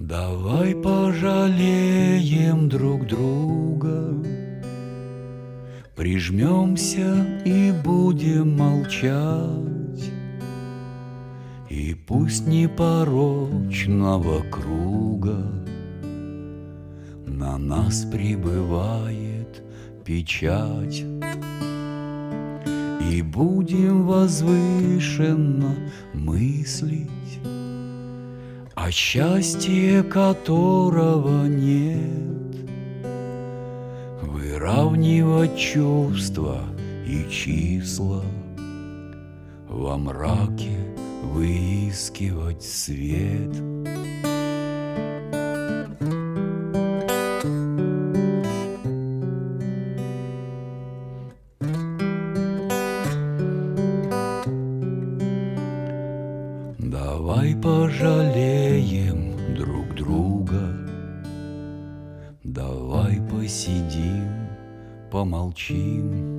Давай пожалеем друг друга, прижмемся и будем молчать, и пусть непорочного круга на нас прибывает печать, и будем возвышенно мыслить о счастье, которого нет, выравнивать чувства и числа, во мраке выискивать свет. Давай пожалеем друг друга, давай посидим, помолчим,